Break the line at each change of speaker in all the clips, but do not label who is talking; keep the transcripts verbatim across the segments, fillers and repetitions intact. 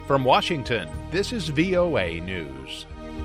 From Washington, this is V O A News.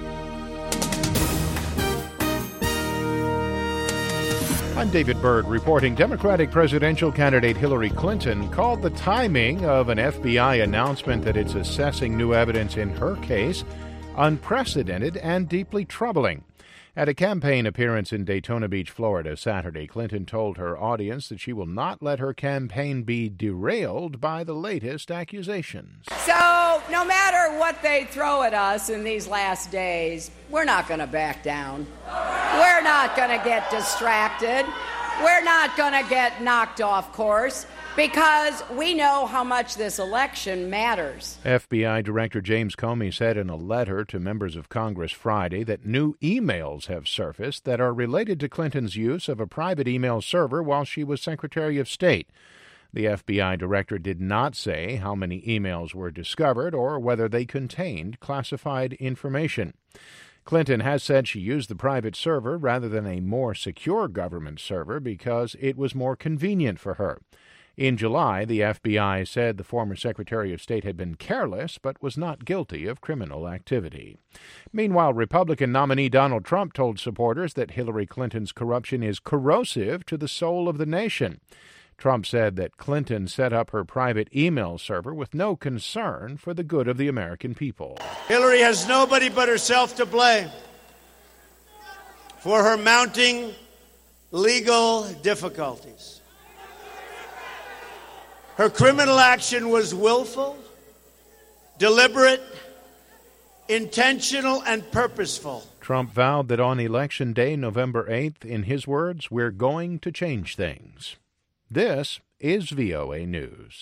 I'm David Byrd reporting. Democratic presidential candidate Hillary Clinton called the timing of an F B I announcement that it's assessing new evidence in her case unprecedented and deeply troubling. At a campaign appearance in Daytona Beach, Florida, Saturday, Clinton told her audience that she will not let her campaign be derailed by the latest accusations.
So, no matter what they throw at us in these last days, we're not going to back down. We're not going to get distracted. We're not going to get knocked off course, because we know how much this election matters.
F B I Director James Comey said in a letter to members of Congress Friday that new emails have surfaced that are related to Clinton's use of a private email server while she was Secretary of State. The F B I director did not say how many emails were discovered or whether they contained classified information. Clinton has said she used the private server rather than a more secure government server because it was more convenient for her. In July, the F B I said the former Secretary of State had been careless but was not guilty of criminal activity. Meanwhile, Republican nominee Donald Trump told supporters that Hillary Clinton's corruption is corrosive to the soul of the nation. Trump said that Clinton set up her private email server with no concern for the good of the American people.
Hillary has nobody but herself to blame for her mounting legal difficulties. Her criminal action was willful, deliberate, intentional, and purposeful.
Trump vowed that on Election Day, November eighth, in his words, we're going to change things. This is V O A News.